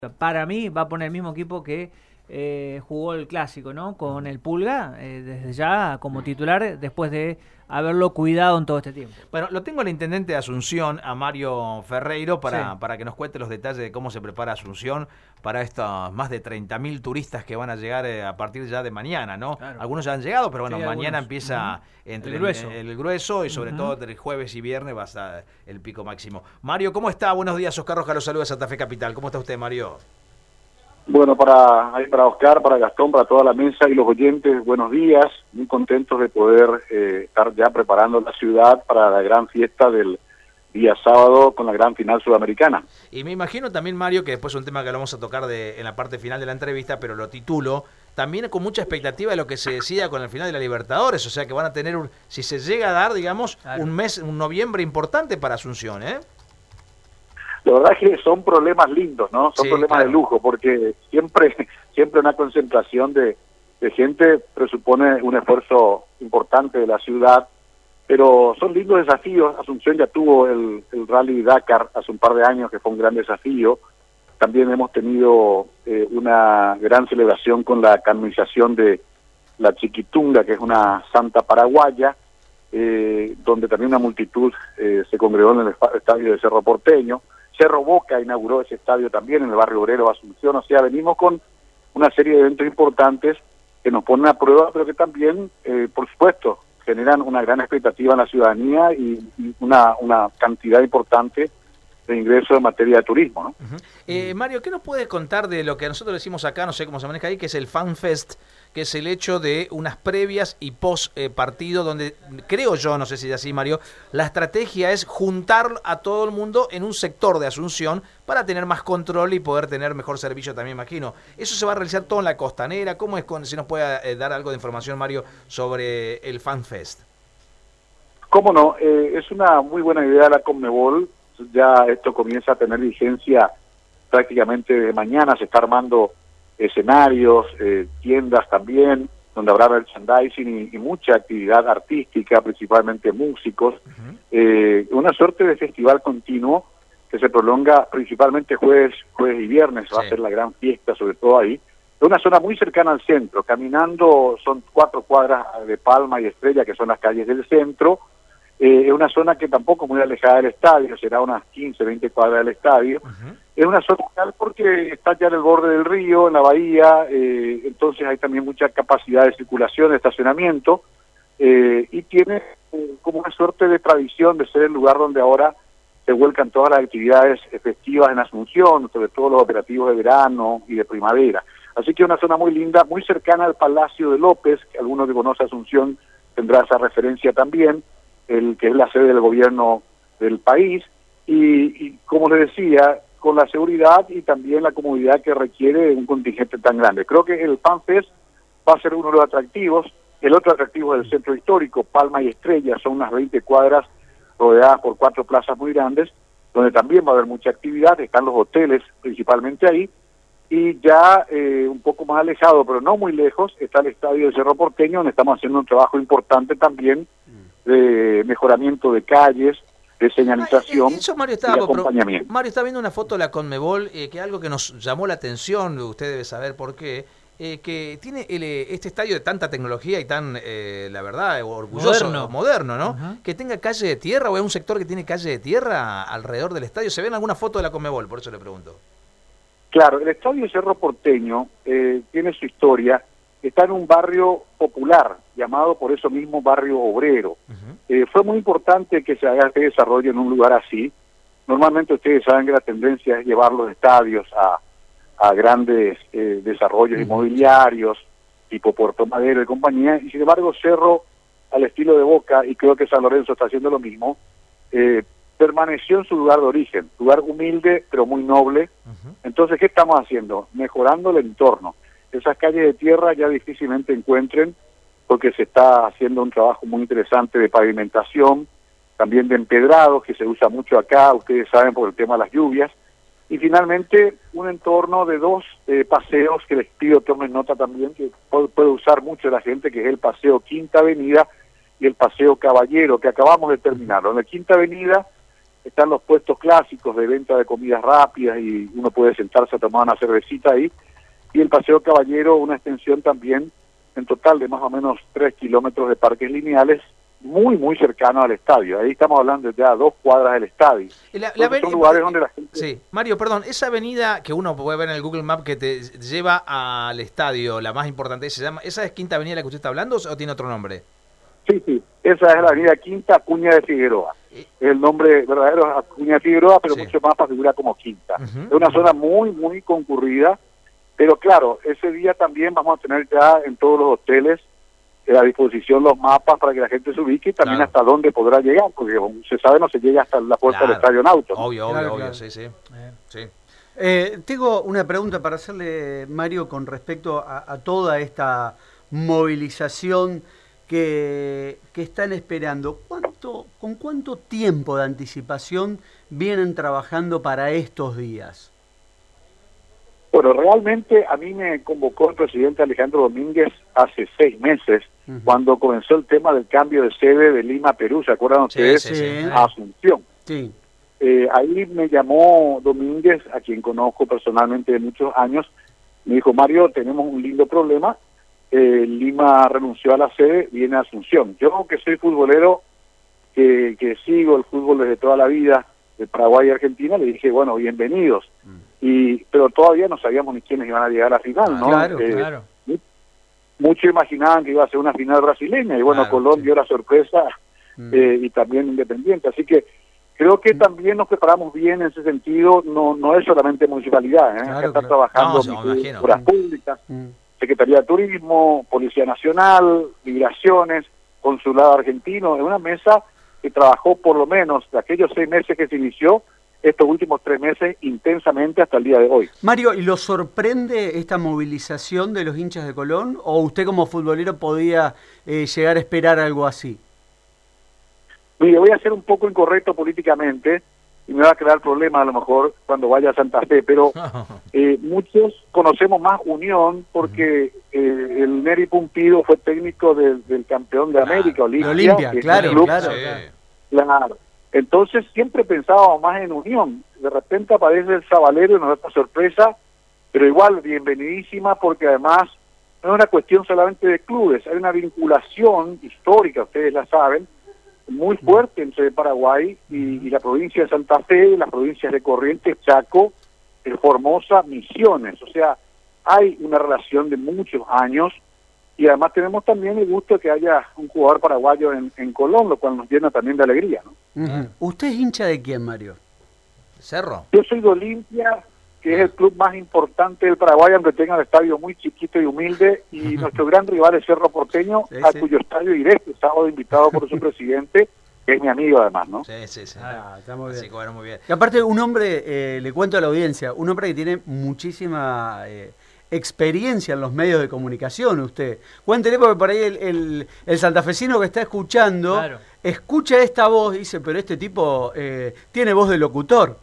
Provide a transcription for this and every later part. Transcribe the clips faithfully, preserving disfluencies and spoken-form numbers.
Para mí va a poner el mismo equipo que eh, jugó el clásico, ¿no? Con el Pulga, eh, desde ya como titular, después de haberlo cuidado en todo este tiempo. Bueno, lo tengo al intendente de Asunción, a Mario Ferreiro, para, Sí. para que nos cuente los detalles de cómo se prepara Asunción para estos más de treinta mil turistas que van a llegar eh, a partir ya de mañana, ¿no? Claro. Algunos ya han llegado, pero bueno, Sí, mañana algunos. empieza Uh-huh. entre El grueso. El, el grueso y sobre Uh-huh. todo entre jueves y viernes va a estar el pico máximo. Mario, ¿cómo está? Buenos días, Oscar Roja, los saluda de Santa Fe Capital. ¿Cómo está usted, Mario? Bueno, para, para Oscar, para Gastón, para toda la mesa y los oyentes, buenos días. Muy contentos de poder eh, estar ya preparando la ciudad para la gran fiesta del día sábado con la gran final sudamericana. Y me imagino también, Mario, que después es un tema que lo vamos a tocar de, en la parte final de la entrevista, pero lo titulo también con mucha expectativa de lo que se decida con el final de la Libertadores. O sea que van a tener, un, si se llega a dar, digamos, claro, un mes, un noviembre importante para Asunción, ¿eh? La verdad es que son problemas lindos, ¿no? Son sí, problemas claro. de lujo, porque siempre siempre una concentración de, de gente presupone un esfuerzo importante de la ciudad, pero son lindos desafíos. Asunción ya tuvo el, el Rally Dakar hace un par de años, que fue un gran desafío. También hemos tenido eh, una gran celebración con la canonización de la Chiquitunga, que es una santa paraguaya, eh, donde también una multitud eh, se congregó en el estadio de Cerro Porteño. Cerro Boca inauguró ese estadio también en el barrio obrero de Asunción. O sea, venimos con una serie de eventos importantes que nos ponen a prueba, pero que también, eh, por supuesto, generan una gran expectativa en la ciudadanía y, y una, una cantidad importante de ingresos en materia de turismo, ¿no? Uh-huh. eh, Mario, ¿qué nos puedes contar de lo que nosotros decimos acá, no sé cómo se maneja ahí, que es el Fan Fest, que es el hecho de unas previas y post eh, partido, donde creo yo, no sé si es así, Mario, la estrategia es juntar a todo el mundo en un sector de Asunción para tener más control y poder tener mejor servicio también, imagino. ¿Eso se va a realizar todo en la costanera? ¿Cómo es? Con, si nos puede eh, dar algo de información, Mario, sobre el Fan Fest. Cómo no, eh, es una muy buena idea la Conmebol. Ya esto comienza a tener vigencia prácticamente de mañana. Se está armando escenarios, eh, tiendas también, donde habrá merchandising y, y mucha actividad artística, principalmente músicos. Uh-huh. eh, una suerte de festival continuo que se prolonga principalmente jueves, jueves y viernes. Sí. Va a ser la gran fiesta, sobre todo ahí. Es una zona muy cercana al centro. Caminando son cuatro cuadras de Palma y Estrella, que son las calles del centro. Eh, es una zona que tampoco muy alejada del estadio, será unas quince, veinte cuadras del estadio. Uh-huh. Es una zona porque está ya en el borde del río, en la bahía, eh, entonces hay también mucha capacidad de circulación, de estacionamiento, eh, y tiene eh, como una suerte de tradición de ser el lugar donde ahora se vuelcan todas las actividades festivas en Asunción, sobre todo los operativos de verano y de primavera. Así que es una zona muy linda, muy cercana al Palacio de López, que alguno que conoce Asunción tendrá esa referencia también, el que es la sede del gobierno del país, y, y como les decía, con la seguridad y también la comodidad que requiere un contingente tan grande. Creo que el Fan Fest va a ser uno de los atractivos. El otro atractivo es el centro histórico, Palma y Estrella, son unas veinte cuadras rodeadas por cuatro plazas muy grandes, donde también va a haber mucha actividad. Están los hoteles principalmente ahí, y ya eh, un poco más alejado, pero no muy lejos, está el estadio de Cerro Porteño, donde estamos haciendo un trabajo importante también de mejoramiento de calles, de señalización. Ah, eso, Mario, y estaba, de acompañamiento. Pero, Mario está viendo una foto de la Conmebol, eh, que algo que nos llamó la atención, usted debe saber por qué, eh, que tiene el, este estadio de tanta tecnología y tan, eh, la verdad, orgulloso, moderno, moderno ¿no? Uh-huh. Que tenga calle de tierra, o es un sector que tiene calle de tierra alrededor del estadio. ¿Se ven alguna foto de la Conmebol? Por eso le pregunto. Claro, el estadio Cerro Porteño eh, tiene su historia. Está en un barrio popular, llamado por eso mismo barrio obrero. Uh-huh. Eh, fue muy importante que se haga este desarrollo en un lugar así. Normalmente ustedes saben que la tendencia es llevar los estadios a, a grandes eh, desarrollos uh-huh. inmobiliarios, tipo Puerto Madero y compañía, y sin embargo Cerro, al estilo de Boca, y creo que San Lorenzo está haciendo lo mismo, eh, permaneció en su lugar de origen, lugar humilde pero muy noble. Uh-huh. Entonces, ¿qué estamos haciendo? Mejorando el entorno. Esas calles de tierra ya difícilmente encuentren, porque se está haciendo un trabajo muy interesante de pavimentación, también de empedrados, que se usa mucho acá, ustedes saben, por el tema de las lluvias, y finalmente un entorno de dos eh, paseos que les pido tomen nota también, que puede, puede usar mucho la gente, que es el paseo Quinta Avenida y el paseo Caballero, que acabamos de terminar. En la Quinta Avenida están los puestos clásicos de venta de comidas rápidas y uno puede sentarse a tomar una cervecita ahí, y el Paseo Caballero, una extensión también en total de más o menos tres kilómetros de parques lineales, muy, muy cercano al estadio. Ahí estamos hablando ya a dos cuadras del estadio. La, la son lugares donde la gente... Sí, Mario, perdón, esa avenida que uno puede ver en el Google Map que te lleva al estadio, la más importante, ¿se llama, esa es Quinta Avenida la que usted está hablando o tiene otro nombre? Sí, sí, esa es la avenida Quinta Acuña de Figueroa. Es el nombre verdadero es Acuña de Figueroa, pero sí. mucho más para figurar como Quinta. Uh-huh. Es una zona muy, muy concurrida, pero claro, ese día también vamos a tener ya en todos los hoteles a disposición los mapas para que la gente se ubique y también claro. hasta dónde podrá llegar, porque como se sabe no se llega hasta la puerta claro. del Estadio Nauta. Obvio, obvio, claro, obvio, claro. sí, sí. Eh, sí. Eh, tengo una pregunta para hacerle, Mario, con respecto a, a toda esta movilización que, que están esperando. ¿Cuánto, ¿Con cuánto tiempo de anticipación vienen trabajando para estos días? Bueno, realmente a mí me convocó el presidente Alejandro Domínguez hace seis meses, uh-huh. cuando comenzó el tema del cambio de sede de Lima a Perú, ¿se acuerdan ustedes? Sí, sí, sí. A Asunción. Sí. Eh, ahí me llamó Domínguez, a quien conozco personalmente de muchos años, me dijo, Mario, tenemos un lindo problema, eh, Lima renunció a la sede, viene a Asunción. Yo que soy futbolero, que, que sigo el fútbol desde toda la vida, de Paraguay y Argentina, le dije, bueno, bienvenidos. Mm. y Pero todavía no sabíamos ni quiénes iban a llegar a la final, ¿no? Claro, eh, claro. Muchos imaginaban que iba a ser una final brasileña, y bueno, claro, Colón sí. dio la sorpresa, mm. eh, y también Independiente, así que creo que mm. también nos preparamos bien en ese sentido, no no es solamente municipalidad, ¿eh? Claro, Acá están claro. trabajando no, obras públicas, mm. Secretaría de Turismo, Policía Nacional, Migraciones, Consulado Argentino, en una mesa que trabajó por lo menos de aquellos seis meses que se inició, estos últimos tres meses intensamente hasta el día de hoy. Mario, ¿y lo sorprende esta movilización de los hinchas de Colón? ¿O usted como futbolero podía eh, llegar a esperar algo así? Mire, voy a ser un poco incorrecto políticamente y me va a crear problemas a lo mejor cuando vaya a Santa Fe, pero eh, muchos conocemos más Unión porque eh, el Neri Pumpido fue técnico del, del campeón de América, claro, Olimpia. Olimpia, claro, club, claro, sí. claro. Claro. Entonces siempre pensábamos más en Unión. De repente aparece el Sabalero y nos da esta sorpresa, pero igual bienvenidísima porque además no es una cuestión solamente de clubes, hay una vinculación histórica, ustedes la saben, muy fuerte entre Paraguay y, y la provincia de Santa Fe, las provincias de Corrientes, Chaco, eh, Formosa, Misiones. O sea, hay una relación de muchos años y además tenemos también el gusto de que haya un jugador paraguayo en, en Colón, lo cual nos llena también de alegría, ¿no? Uh-huh. ¿Usted es hincha de quién, Mario? Cerro. Yo soy de Olimpia, que es el club más importante del Paraguay, aunque tenga un estadio muy chiquito y humilde, y nuestro gran rival es Cerro Porteño, sí, a sí. cuyo estadio iré este sábado invitado por su presidente, que es mi amigo además, ¿no? Sí, sí, sí. Ah, está muy bien. Así que bueno, muy bien. Y aparte, un hombre, eh, le cuento a la audiencia, un hombre que tiene muchísima eh, experiencia en los medios de comunicación, usted. Cuéntele, porque por ahí el, el, el santafesino que está escuchando, claro. escucha esta voz y dice, pero este tipo eh, tiene voz de locutor.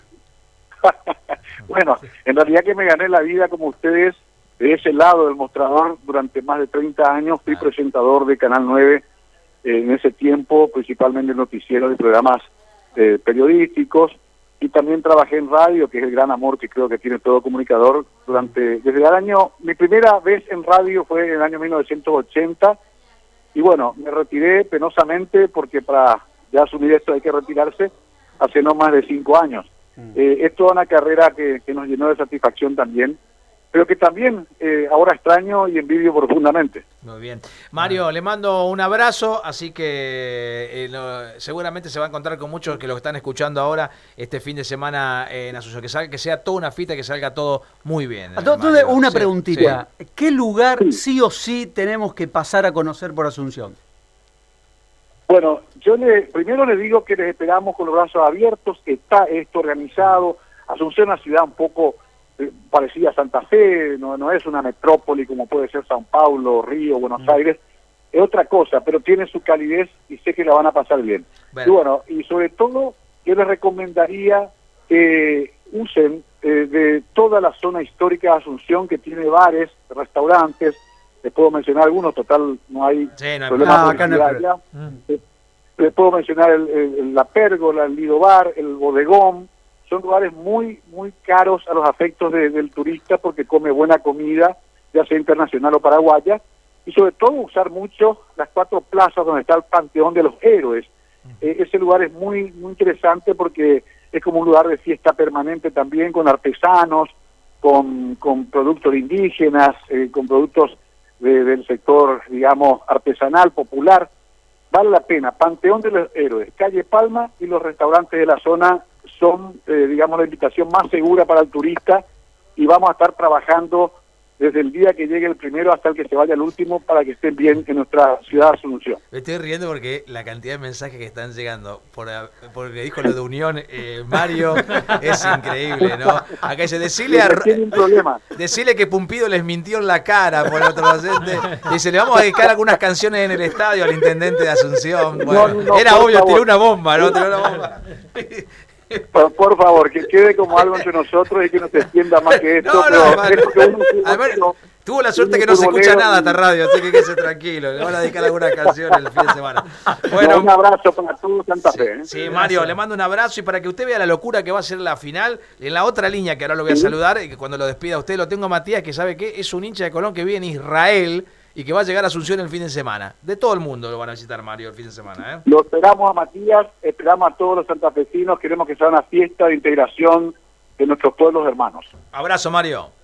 Bueno, en realidad que me gané la vida como ustedes de ese lado del mostrador durante más de treinta años, fui claro. presentador de Canal nueve eh, en ese tiempo, principalmente en noticieros y programas eh, periodísticos, y también trabajé en radio, que es el gran amor que creo que tiene todo comunicador, durante desde el año, mi primera vez en radio fue en el año mil novecientos ochenta, y bueno, me retiré penosamente porque para ya asumir esto hay que retirarse hace no más de cinco años. Eh, es toda una carrera que, que nos llenó de satisfacción también, pero que también eh, ahora extraño y envidio profundamente. Muy bien. Mario, le mando un abrazo, así que eh, lo, seguramente se va a encontrar con muchos que lo están escuchando ahora este fin de semana en Asunción, que salga, que sea toda una fita, que salga todo muy bien. Entonces, una sí, preguntita, sí. ¿qué lugar sí. sí o sí tenemos que pasar a conocer por Asunción? Bueno, yo le primero le digo que les esperamos con los brazos abiertos, está esto organizado. Asunción es una ciudad un poco eh, parecida a Santa Fe, no, no es una metrópoli como puede ser São Paulo, Río, Buenos mm. Aires, es otra cosa, pero tiene su calidez y sé que la van a pasar bien. Bueno. Y bueno, y sobre todo yo les recomendaría que usen eh, de toda la zona histórica de Asunción, que tiene bares, restaurantes. Les puedo mencionar algunos, total, no hay sí, no hay problema. Ah, acá no hay allá. Mm. Les puedo mencionar el, el, la Pérgola, el Lido Bar, el Bodegón. Son lugares muy, muy caros a los afectos de, del turista porque come buena comida, ya sea internacional o paraguaya. Y sobre todo usar mucho las cuatro plazas donde está el Panteón de los Héroes. Eh, ese lugar es muy, muy interesante porque es como un lugar de fiesta permanente también, con artesanos, con, con productos indígenas, eh, con productos de, del sector, digamos, artesanal, popular. Vale la pena. Panteón de los Héroes, calle Palma, y los restaurantes de la zona son, eh, digamos, la invitación más segura para el turista, y vamos a estar trabajando desde el día que llegue el primero hasta el que se vaya el último para que estén bien en nuestra ciudad de Asunción. Me estoy riendo porque la cantidad de mensajes que están llegando por porque dijo lo de Unión, eh, Mario, es increíble, ¿no? Acá dice, decirle a decirle que Pumpido les mintió en la cara por otro docente. Dice, le vamos a dedicar algunas canciones en el estadio al intendente de Asunción. Bueno, no, no, era obvio, favor. tiró una bomba, ¿no? Tiró una bomba. Por, por favor, que quede como algo entre nosotros y que no se extienda más que esto. No, no, pero que uno, además, tuvo la suerte que no se escucha nada esta radio, así que quédese tranquilo. Le van a dedicar alguna canción el fin de semana. Bueno, no, un abrazo para todo Santa Fe. ¿eh? Sí, Mario, le mando un abrazo y para que usted vea la locura que va a ser la final, en la otra línea que ahora lo voy a saludar, y que cuando lo despida usted lo tengo a Matías, que sabe que es un hincha de Colón que vive en Israel y que va a llegar a Asunción el fin de semana. De todo el mundo lo van a visitar, Mario, el fin de semana. ¿eh? Lo esperamos a Matías, esperamos a todos los santafesinos, queremos que sea una fiesta de integración de nuestros pueblos hermanos. Abrazo, Mario.